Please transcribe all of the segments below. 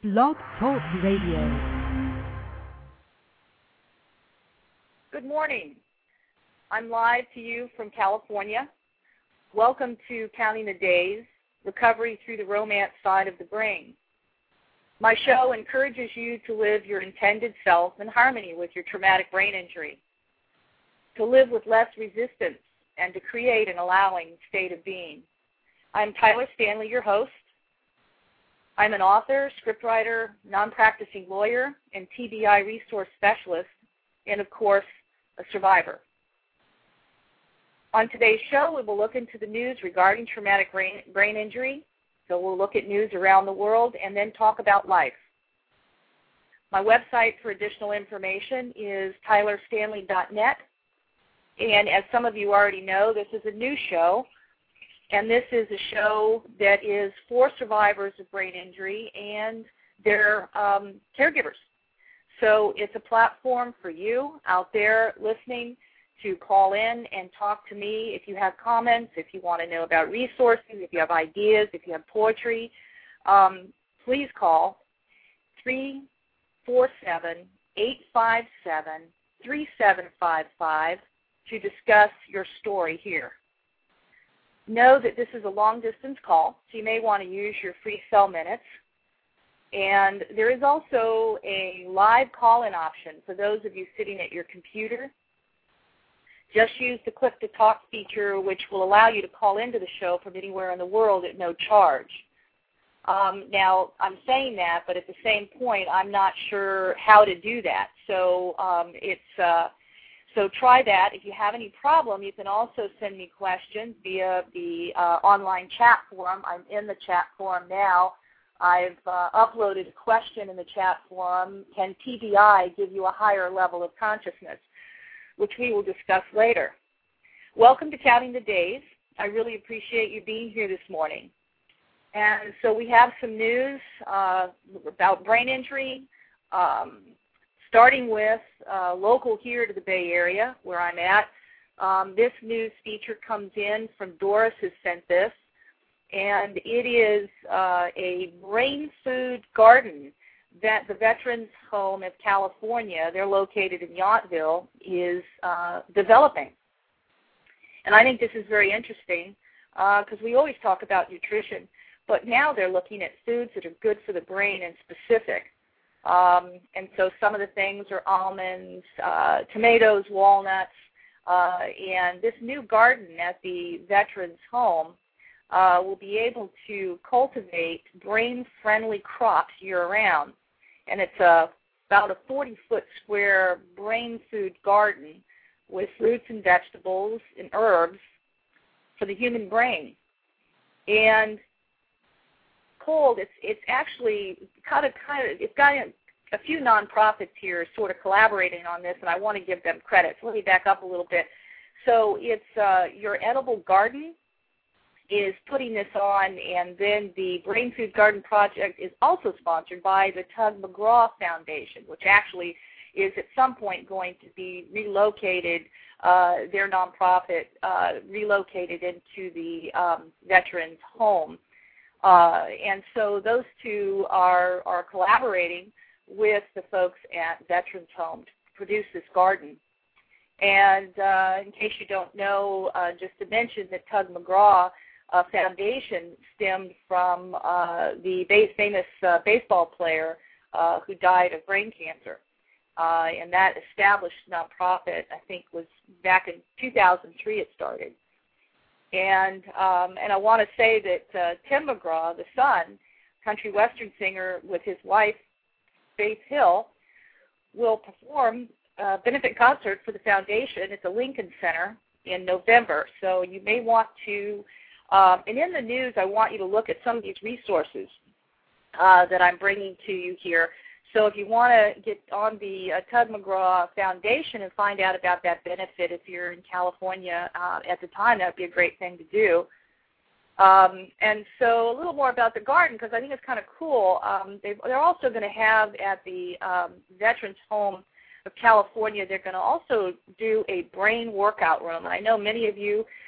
Blog Talk Radio. Good morning. I'm live to you from California. Welcome to Counting the Days, Recovery Through the Romance Side of the Brain. My show encourages you to live your intended self in harmony with your traumatic brain injury, to live with less resistance, and to create an allowing state of being. I'm Tyler Stanley, your host. I'm an author, scriptwriter, non-practicing lawyer, and TBI resource specialist, and of course, a survivor. On today's show, we will look into the news regarding traumatic brain injury. So we'll look at news around the world and then talk about life. My website for additional information is tylerstanley.net. And as some of you already know, this is a new show. And this is a show that is for survivors of brain injury and their caregivers. So it's a platform for you out there listening to call in and talk to me if you have comments, if you want to know about resources, if you have ideas, if you have poetry. Please call 347-857-3755 to discuss your story here. Know that this is a long-distance call, so you may want to use your free cell minutes. And there is also a live call-in option for those of you sitting at your computer. Just use the click-to-talk feature, which will allow you to call into the show from anywhere in the world at no charge. Now, I'm saying that, but at the same point, I'm not sure how to do that. So So try that. If you have any problem, you can also send me questions via the online chat forum. I'm in the chat forum now. I've uploaded a question in the chat forum. Can TBI give you a higher level of consciousness, which we will discuss later. Welcome to Counting the Days. I really appreciate you being here this morning. And so we have some news about brain injury, starting with local here to the Bay Area, where I'm at. This news feature comes in from Doris, who sent this, and it is a brain food garden that the Veterans Home of California, they're located in Yountville, is developing. And I think this is very interesting because we always talk about nutrition, but now they're looking at foods that are good for the brain and specific. And so some of the things are almonds, tomatoes, walnuts, and this new garden at the Veterans Home will be able to cultivate brain-friendly crops year-round. And it's about a 40-foot square brain food garden with fruits and vegetables and herbs for the human brain. And it's actually it's got a few nonprofits here sort of collaborating on this, and I want to give them credit. So let me back up a little bit. So it's Your Edible Garden is putting this on, and then the Brain Food Garden Project is also sponsored by the Tug McGraw Foundation, which actually is at some point going to be relocated, their nonprofit relocated into the Veterans Home. And so those two are collaborating with the folks at Veterans Home to produce this garden. And in case you don't know, just to mention that Tug McGraw Foundation stemmed from the famous baseball player who died of brain cancer. And that established nonprofit, I think, was back in 2003 it started. And I want to say that Tim McGraw, the son, country western singer, with his wife, Faith Hill, will perform a benefit concert for the foundation at the Lincoln Center in November. So you may want to, and in the news, I want you to look at some of these resources that I'm bringing to you here. So if you want to get on the Tug McGraw Foundation and find out about that benefit, if you're in California at the time, that would be a great thing to do. And so a little more about the garden, because I think it's kind of cool. They're also going to have at the Veterans Home of California, they're going to also do a brain workout room. And I know many of you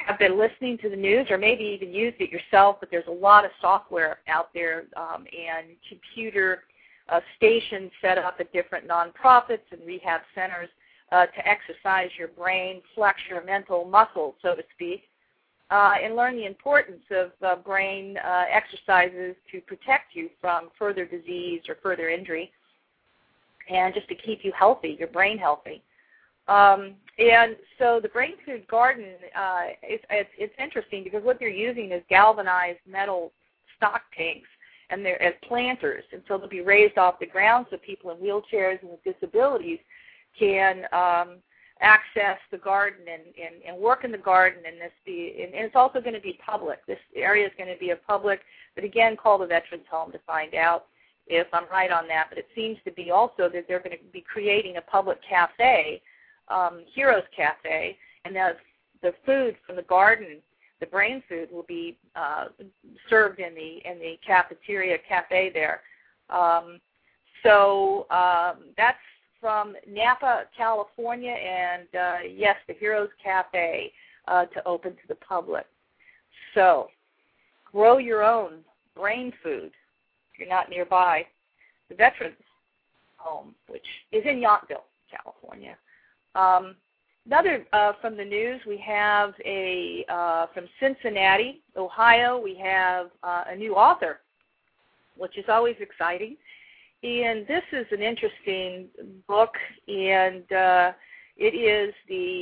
have been listening to the news or maybe even used it yourself, but there's a lot of software out there and computer stations set up at different nonprofits and rehab centers to exercise your brain, flex your mental muscles, so to speak, and learn the importance of brain exercises to protect you from further disease or further injury and just to keep you healthy, your brain healthy. And so the Brain Food Garden, it's interesting because what they're using is galvanized metal stock tanks and they're as planters, and so they'll be raised off the ground so people in wheelchairs and with disabilities can access the garden and work in the garden, and it's also going to be public. This area is going to be a public, but again, call the Veterans Home to find out if I'm right on that. But it seems to be also that they're going to be creating a public cafe, Heroes Cafe, and the food from the garden, the brain food, will be served in the cafeteria cafe there. So that's from Napa, California, and yes, the Heroes Cafe to open to the public. So grow your own brain food if you're not nearby. The Veterans Home, which is in Yountville, California. Another from the news, we have from Cincinnati, Ohio, we have a new author, which is always exciting. And this is an interesting book, and it is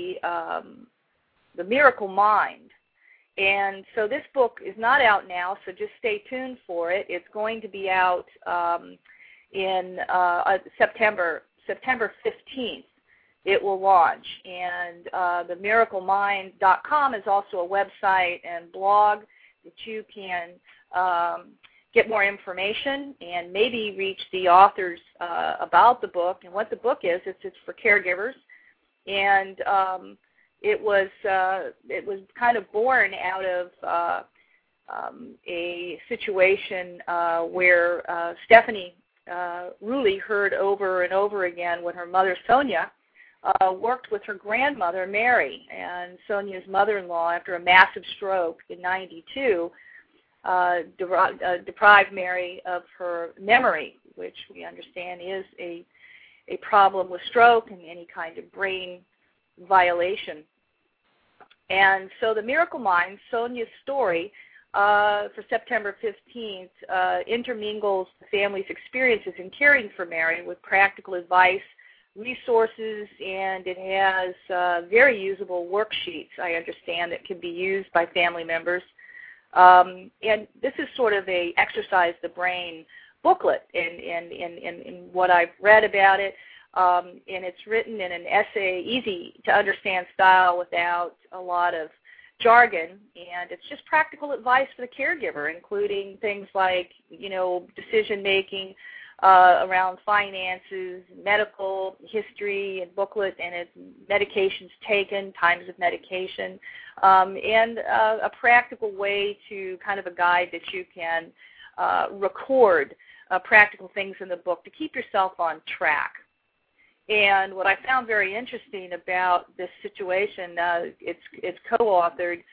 the Miracle Mind. And so this book is not out now, so just stay tuned for it. It's going to be out in September 15th. It will launch. And the miraclemind.com is also a website and blog that you can get more information and maybe reach the authors about the book. And what the book is, it's for caregivers. And it was kind of born out of a situation where Stephanie Ruley heard over and over again when her mother, Sonia, worked with her grandmother, Mary, and Sonia's mother-in-law, after a massive stroke in '92, deprived Mary of her memory, which we understand is a problem with stroke and any kind of brain violation. And so the Miracle Mind, Sonia's story, for September 15th, intermingles the family's experiences in caring for Mary with practical advice, resources, and it has very usable worksheets, I understand, that can be used by family members. And this is sort of a exercise the brain booklet in what I've read about it. And it's written in an essay, easy to understand style without a lot of jargon, and it's just practical advice for the caregiver, including things like, decision making around finances, medical history and booklet, and its medications taken, times of medication, and a practical way to kind of a guide that you can record practical things in the book to keep yourself on track. And what I found very interesting about this situation, it's co-authored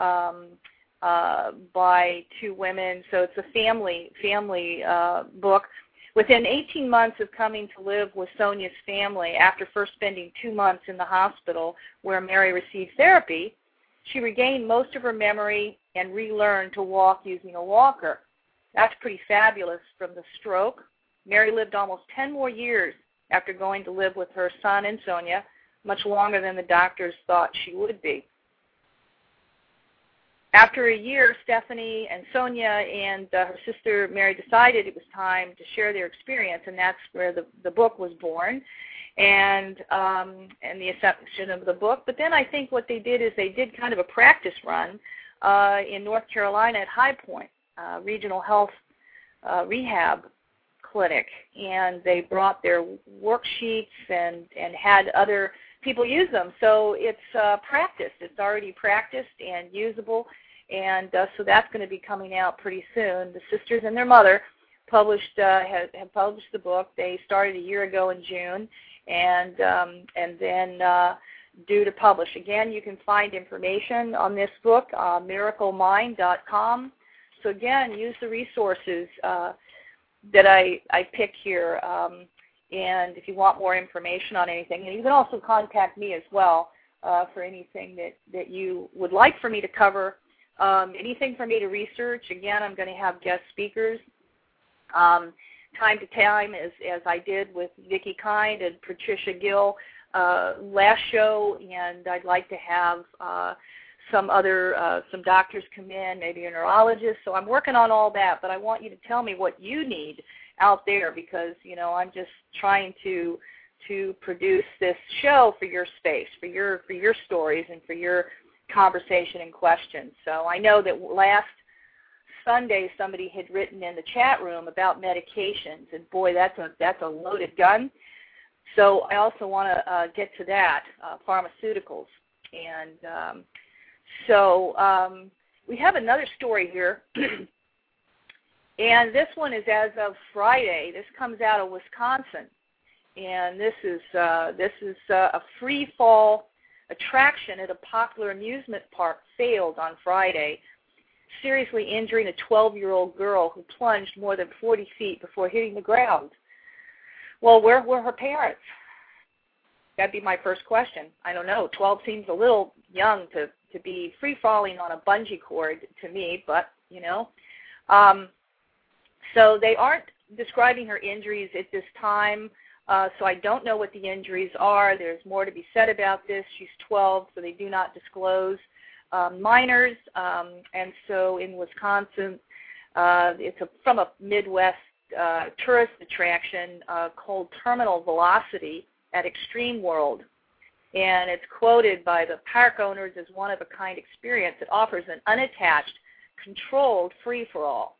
by two women, so it's a family book. Within 18 months of coming to live with Sonia's family, after first spending 2 months in the hospital where Mary received therapy, she regained most of her memory and relearned to walk using a walker. That's pretty fabulous from the stroke. Mary lived almost 10 more years after going to live with her son and Sonia, much longer than the doctors thought she would be. After a year, Stephanie and Sonia and her sister Mary decided it was time to share their experience, and that's where the book was born, and the inception of the book. But then I think what they did is they did kind of a practice run in North Carolina at High Point Regional Health Rehab Clinic, and they brought their worksheets and had other people use them. So it's practiced. It's already practiced and usable, and so that's going to be coming out pretty soon. The sisters and their mother have published the book. They started a year ago in June, and then due to publish. Again, you can find information on this book, miraclemind.com. So again, use the resources that I pick here, and if you want more information on anything, and you can also contact me as well for anything that you would like for me to cover, anything for me to research. Again, I'm going to have guest speakers time to time, as I did with Vicki Kind and Patricia Gill last show, and I'd like to have some doctors come in, maybe a neurologist. So I'm working on all that, but I want you to tell me what you need out there, because I'm just trying to produce this show for your space, for your stories, and for your conversation and questions. So I know that last Sunday somebody had written in the chat room about medications, and boy, that's a loaded gun. So I also want to get to that, pharmaceuticals. And so we have another story here, and this one is as of Friday. This comes out of Wisconsin, and this is a free fall attraction at a popular amusement park failed on Friday, seriously injuring a 12-year-old girl who plunged more than 40 feet before hitting the ground. Well, where were her parents? That'd be my first question. I don't know. 12 seems a little young to be free-falling on a bungee cord to me, but, so they aren't describing her injuries at this time, so I don't know what the injuries are. There's more to be said about this. She's 12, so they do not disclose minors, and so in Wisconsin, it's from a Midwest tourist attraction called Terminal Velocity at Extreme World, and it's quoted by the park owners as one-of-a-kind experience that offers an unattached, controlled free fall,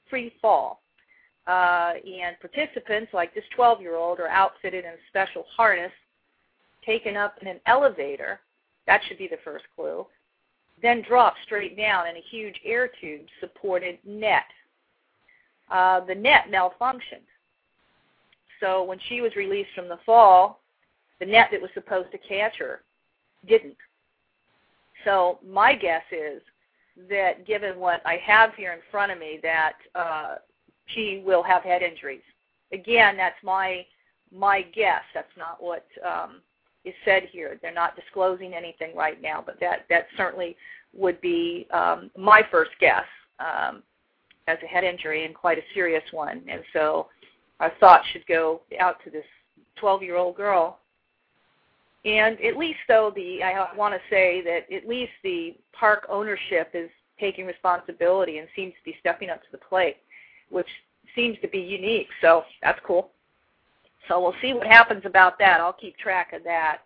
and participants like this 12-year-old are outfitted in a special harness, taken up in an elevator. That should be the first clue. Then dropped straight down in a huge air tube-supported net. The net malfunctioned. So when she was released from the fall, the net that was supposed to catch her didn't. So my guess is that, given what I have here in front of me, that she will have head injuries. Again, that's my guess. That's not what is said here. They're not disclosing anything right now, but that certainly would be my first guess as a head injury, and quite a serious one. And so our thoughts should go out to this 12-year-old girl. And at least, though, I want to say that at least the park ownership is taking responsibility and seems to be stepping up to the plate, which seems to be unique. So that's cool. So we'll see what happens about that. I'll keep track of that.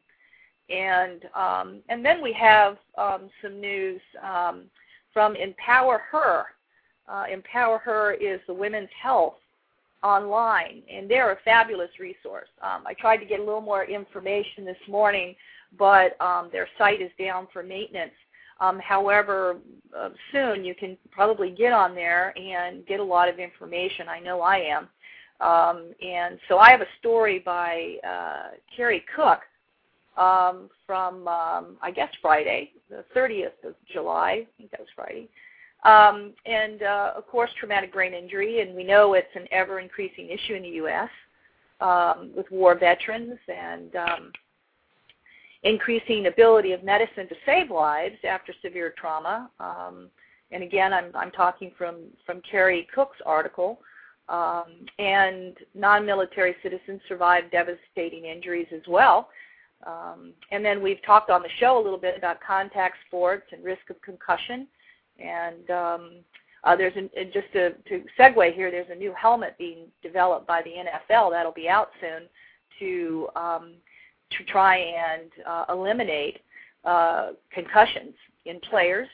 And then we have some news from Empower Her. Empower Her is the women's health online, and they're a fabulous resource. I tried to get a little more information this morning, but their site is down for maintenance. However, soon you can probably get on there and get a lot of information. I know I am. And so I have a story by Carrie Cook from, I guess, Friday, the 30th of July. I think that was Friday. And, of course, traumatic brain injury, and we know it's an ever-increasing issue in the U.S. With war veterans and increasing ability of medicine to save lives after severe trauma. And, again, I'm talking from Carrie Cook's article. And non-military citizens survive devastating injuries as well. And then we've talked on the show a little bit about contact sports and risk of concussion. And there's just to segue here, there's a new helmet being developed by the NFL that'll be out soon to try and eliminate concussions in players.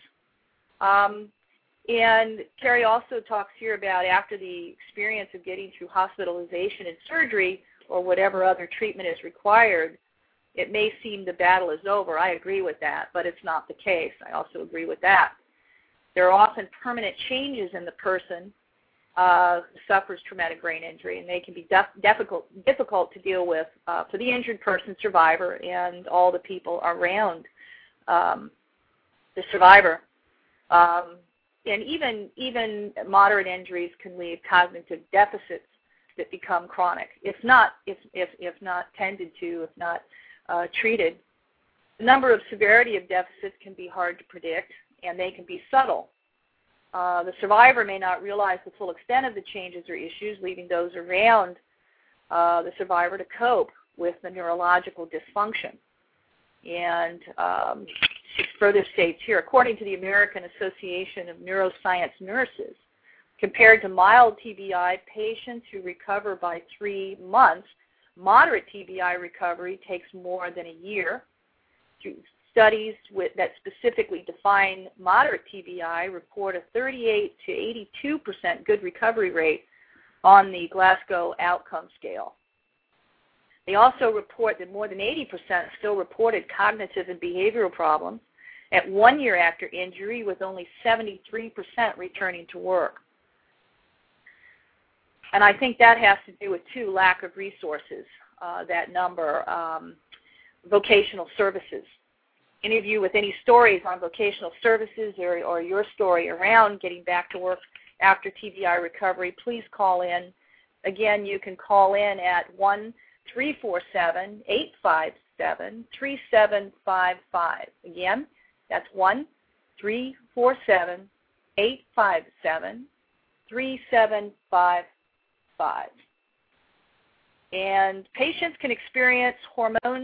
And Carrie also talks here about, after the experience of getting through hospitalization and surgery or whatever other treatment is required, it may seem the battle is over. I agree with that, but it's not the case. I also agree with that. There are often permanent changes in the person suffers traumatic brain injury, and they can be difficult to deal with for the injured person, survivor, and all the people around the survivor. And even moderate injuries can leave cognitive deficits that become chronic, if not tended to, if not treated. The number of severity of deficits can be hard to predict, and they can be subtle. The survivor may not realize the full extent of the changes or issues, leaving those around the survivor to cope with the neurological dysfunction. And it further states here, according to the American Association of Neuroscience Nurses, compared to mild TBI, patients who recover by 3 months, moderate TBI recovery takes more than a year. Studies that specifically define moderate TBI report a 38 to 82% good recovery rate on the Glasgow Outcome Scale. They also report that more than 80% still reported cognitive and behavioral problems at 1 year after injury, with only 73% returning to work. And I think that has to do with, too, lack of resources, that number, vocational services. Any of you with any stories on vocational services or your story around getting back to work after TBI recovery, please call in. Again, you can call in at 1-347-857-3755. Again, that's 1-347-857-3755. And patients can experience hormone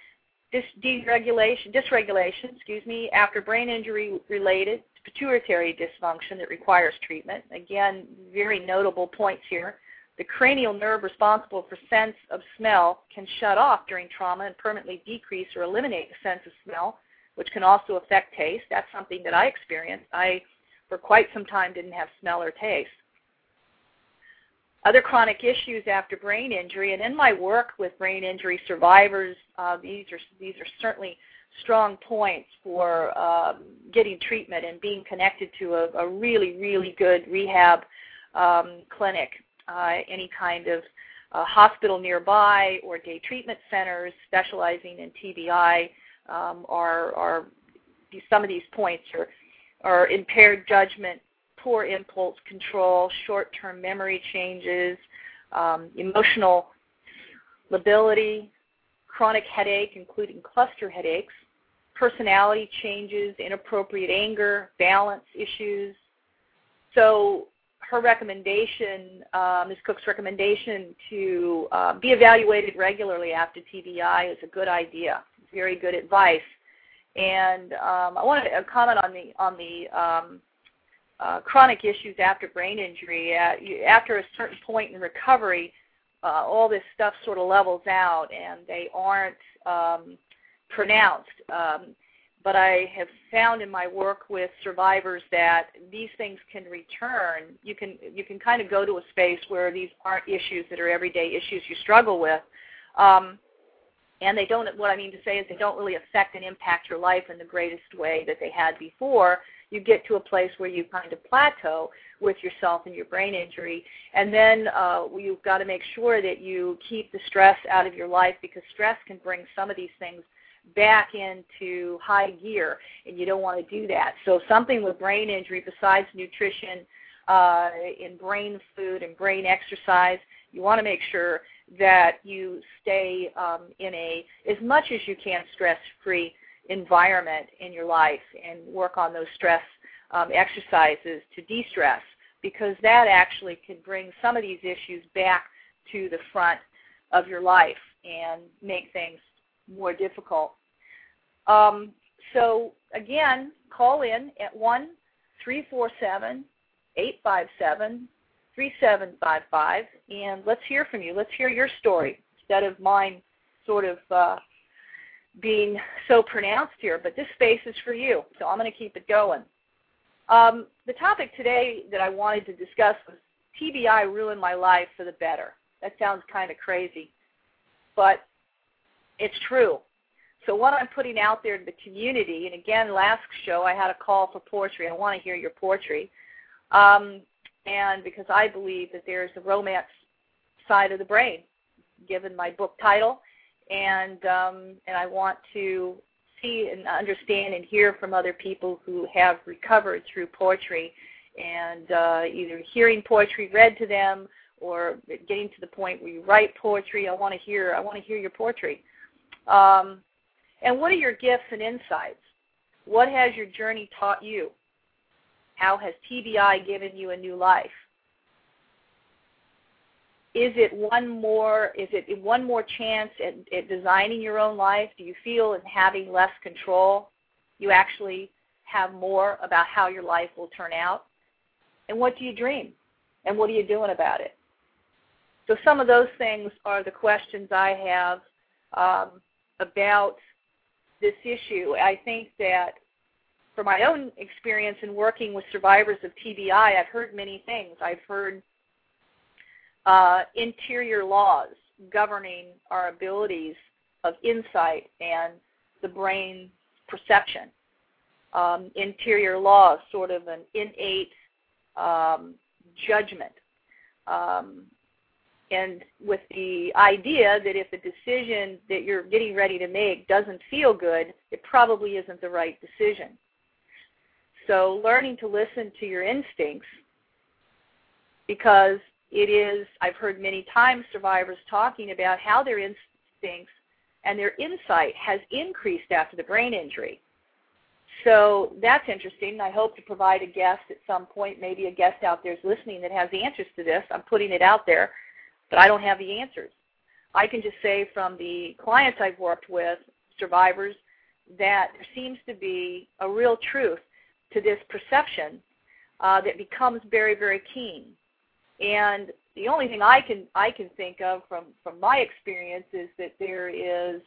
dysregulation, after brain injury related to pituitary dysfunction that requires treatment. Again, very notable points here. The cranial nerve responsible for sense of smell can shut off during trauma and permanently decrease or eliminate the sense of smell, which can also affect taste. That's something that I experienced. I, for quite some time, didn't have smell or taste. Other chronic issues after brain injury, and in my work with brain injury survivors, these are certainly strong points for getting treatment and being connected to a really, really good rehab clinic, any kind of hospital nearby or day treatment centers specializing in TBI. Some of these points are impaired judgment, poor impulse control, short-term memory changes, emotional lability, chronic headache, including cluster headaches, personality changes, inappropriate anger, balance issues. So her recommendation, Ms. Cook's recommendation to be evaluated regularly after TBI is a good idea, very good advice. And I want to comment on the chronic issues after brain injury. After a certain point in recovery, all this stuff sort of levels out and they aren't pronounced. But I have found in my work with survivors that these things can return. You can kind of go to a space where these aren't issues that are everyday issues you struggle with. And they don't, what I mean to say is they don't really affect and impact your life in the greatest way that they had before. You get to a place where you kind of plateau with yourself and your brain injury. And then you've got to make sure that you keep the stress out of your life, because stress can bring some of these things back into high gear, and you don't want to do that. So something with brain injury besides nutrition, in brain food and brain exercise, you want to make sure that you stay in as much as you can, stress-free environment in your life, and work on those stress exercises to de-stress, because that actually can bring some of these issues back to the front of your life and make things more difficult. So again, call in at 1-347-857-3755, and let's hear from you. Let's hear your story instead of mine sort of being so pronounced here, but this space is for you, so I'm going to keep it going. The topic today that I wanted to discuss was TBI ruined my life for the better. That sounds kind of crazy, but it's true. So what I'm putting out there to the community, and again, last show I had a call for poetry. I want to hear your poetry. and because I believe that there's a romance side of the brain, given my book title, and I want to see and understand and hear from other people who have recovered through poetry, and either hearing poetry read to them or getting to the point where you write poetry. I want to hear your poetry. And what are your gifts and insights? What has your journey taught you? How has TBI given you a new life? Is it one more chance at designing your own life? Do you feel in having less control, you actually have more about how your life will turn out? And what do you dream? And what are you doing about it? So some of those things are the questions I have about this issue. I think that from my own experience in working with survivors of TBI, I've heard many things. I've heard interior laws governing our abilities of insight and the brain perception. Interior laws, sort of an innate judgment. And with the idea that if the decision that you're getting ready to make doesn't feel good, it probably isn't the right decision. So learning to listen to your instincts, because it is, I've heard many times survivors talking about how their instincts and their insight has increased after the brain injury. So that's interesting. I hope to provide a guest at some point, maybe a guest out there is listening that has the answers to this. I'm putting it out there, but I don't have the answers. I can just say from the clients I've worked with, survivors, that there seems to be a real truth to this perception that becomes very, very keen. And the only thing I can think of from my experience is that there is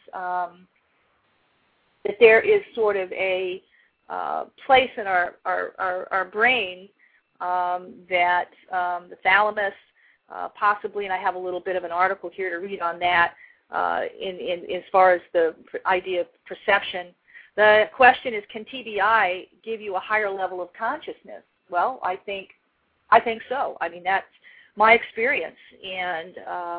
sort of a place in our brain that the thalamus, possibly, and I have a little bit of an article here to read on that in as far as the idea of perception. The question is, can TBI give you a higher level of consciousness? Well, I think so. I mean, that's my experience. And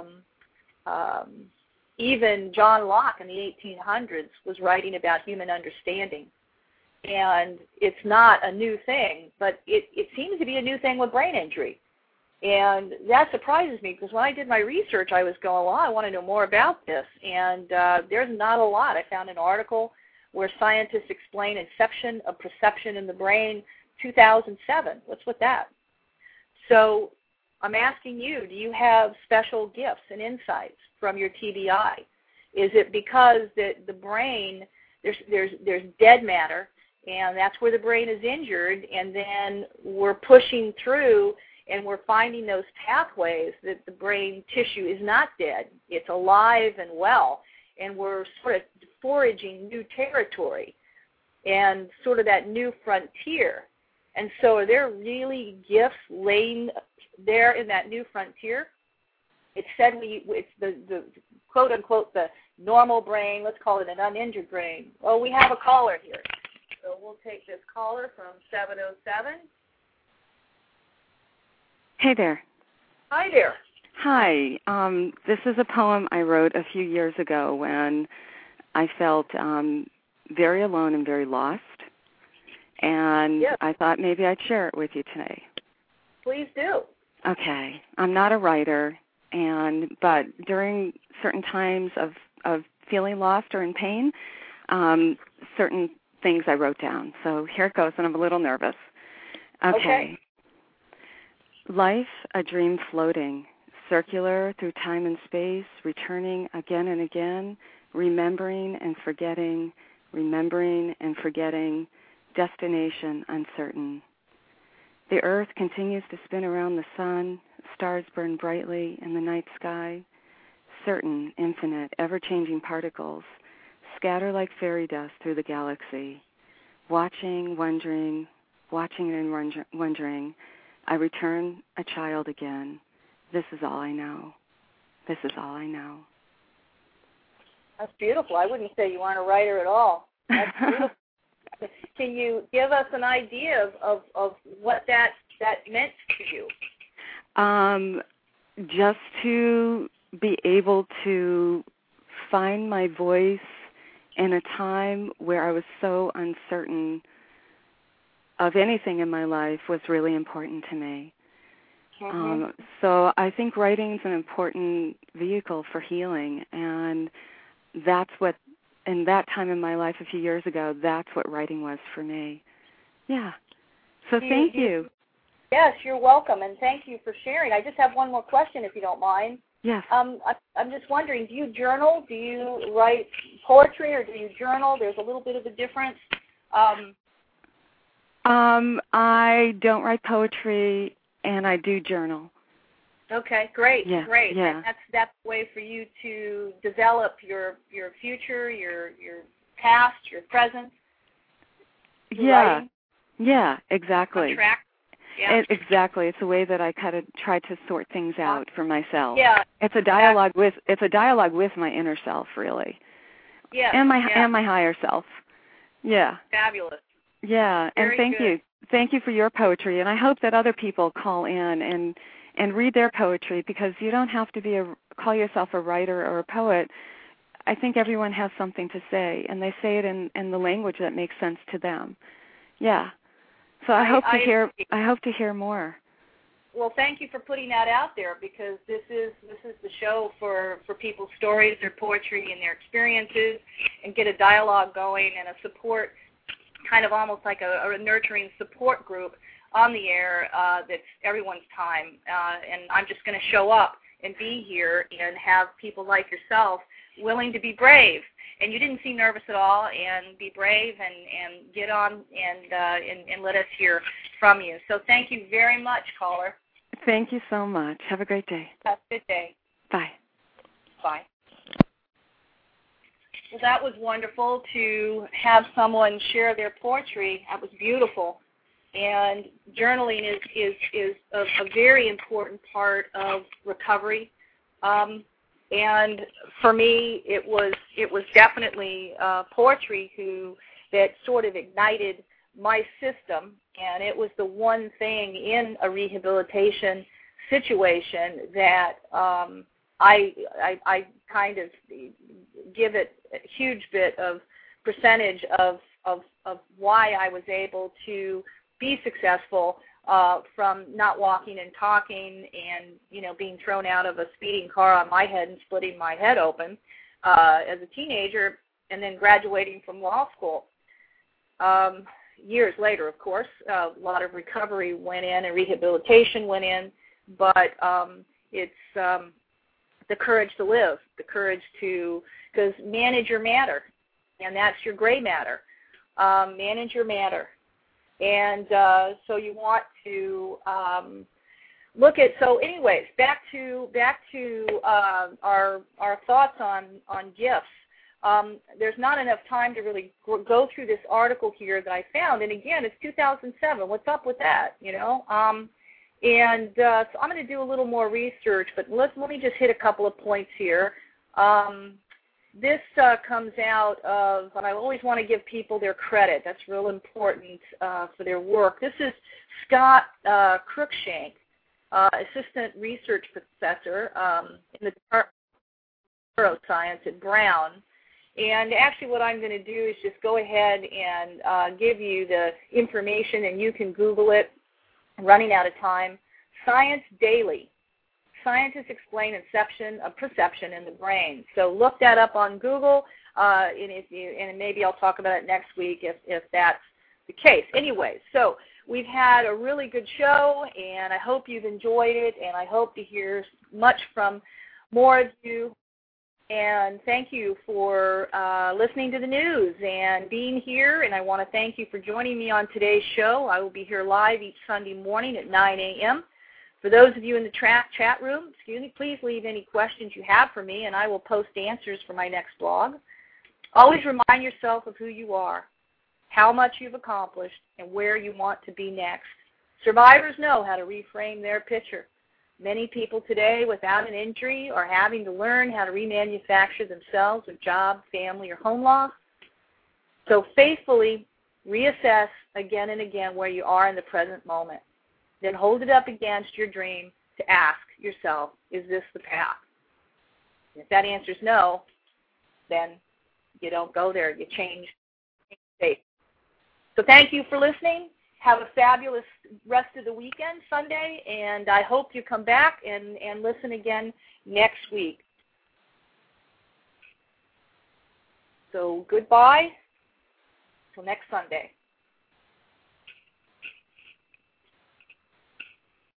even John Locke in the 1800s was writing about human understanding. And it's not a new thing, but it seems to be a new thing with brain injury. And that surprises me, because when I did my research, I was going, well, I want to know more about this. And there's not a lot. I found an article where scientists explain inception of perception in the brain, 2007. What's with that? So I'm asking you, do you have special gifts and insights from your TBI? Is it because that the brain, there's dead matter, and that's where the brain is injured, and then we're pushing through and we're finding those pathways that the brain tissue is not dead. It's alive and well, and we're sort of foraging new territory and sort of that new frontier. And so are there really gifts laying there in that new frontier? It said it's the quote-unquote the normal brain. Let's call it an uninjured brain. Oh, we have a caller here. So we'll take this caller from 707. Hey there. Hi there. Hi. This is a poem I wrote a few years ago when I felt very alone and very lost. And yes. I thought maybe I'd share it with you today. Please do. Okay. I'm not a writer, but during certain times of feeling lost or in pain, certain things I wrote down. So here it goes, and I'm a little nervous. Okay. Life, a dream floating, circular through time and space, returning again and again, remembering and forgetting, destination uncertain. The earth continues to spin around the sun, stars burn brightly in the night sky, certain, infinite, ever-changing particles scatter like fairy dust through the galaxy. Watching, wondering, I return a child again. This is all I know. This is all I know. That's beautiful. I wouldn't say you aren't a writer at all. That's beautiful. Can you give us an idea of what that meant to you? Just to be able to find my voice in a time where I was so uncertain of anything in my life was really important to me. Mm-hmm. So I think writing is an important vehicle for healing, and that's what, in that time in my life a few years ago, that's what writing was for me. Yeah. So thank you. Yes, you're welcome, and thank you for sharing. I just have one more question, if you don't mind. Yes. I'm just wondering, do you journal? Do you write poetry, or do you journal? There's a little bit of a difference. I don't write poetry, and I do journal. Okay, great, yeah, great. Yeah. And that's a way for you to develop your future, your past, your present. Yeah. Writing. Yeah, exactly. On track. Yeah. Exactly. It's a way that I kind of try to sort things out for myself. Yeah. It's a dialogue with my inner self, really. Yeah. And my higher self. Yeah. Fabulous. Yeah. Very and good. Thank you for your poetry, and I hope that other people call in and read their poetry, because you don't have to call yourself a writer or a poet. I think everyone has something to say, and they say it in the language that makes sense to them. Yeah. So I hope to hear more. Well, thank you for putting that out there, because this is the show for people's stories, their poetry, and their experiences, and get a dialogue going and a support, kind of almost like a nurturing support group on the air that's everyone's time. And I'm just going to show up and be here and have people like yourself willing to be brave. And you didn't seem nervous at all, and be brave and get on and let us hear from you. So thank you very much, caller. Thank you so much. Have a great day. Have a good day. Bye. Bye. Well, that was wonderful to have someone share their poetry. That was beautiful. And journaling is a very important part of recovery. And for me, it was definitely poetry that sort of ignited my system, and it was the one thing in a rehabilitation situation that I kind of give it a huge bit of percentage of why I was able to be successful from not walking and talking and, being thrown out of a speeding car on my head and splitting my head open as a teenager, and then graduating from law school. Years later, of course, a lot of recovery went in and rehabilitation went in, but it's the courage to live, the courage to, because manage your matter, and that's your gray matter. Manage your matter. And so you want to look at, so anyways, back to our thoughts on gifts. There's not enough time to really go through this article here that I found, and again, it's 2007. What's up with that, So I'm going to do a little more research, but let me just hit a couple of points here. This comes out of, and I always want to give people their credit. That's real important for their work. This is Scott Cruikshank, assistant research professor in the Department of Neuroscience at Brown. And actually what I'm going to do is just go ahead and give you the information, and you can Google it. I'm running out of time. Science Daily. Scientists explain perception in the brain. So look that up on Google, and maybe I'll talk about it next week if that's the case. Anyway, so we've had a really good show, and I hope you've enjoyed it, and I hope to hear much from more of you. And thank you for listening to the news and being here, and I want to thank you for joining me on today's show. I will be here live each Sunday morning at 9 a.m. For those of you in the chat room, please leave any questions you have for me, and I will post answers for my next blog. Always remind yourself of who you are, how much you've accomplished, and where you want to be next. Survivors know how to reframe their picture. Many people today without an injury are having to learn how to remanufacture themselves with job, family, or home loss. So faithfully reassess again and again where you are in the present moment. Then hold it up against your dream to ask yourself, is this the path? If that answer is no, then you don't go there. You change state. So thank you for listening. Have a fabulous rest of the weekend, Sunday, and I hope you come back and listen again next week. So goodbye till next Sunday.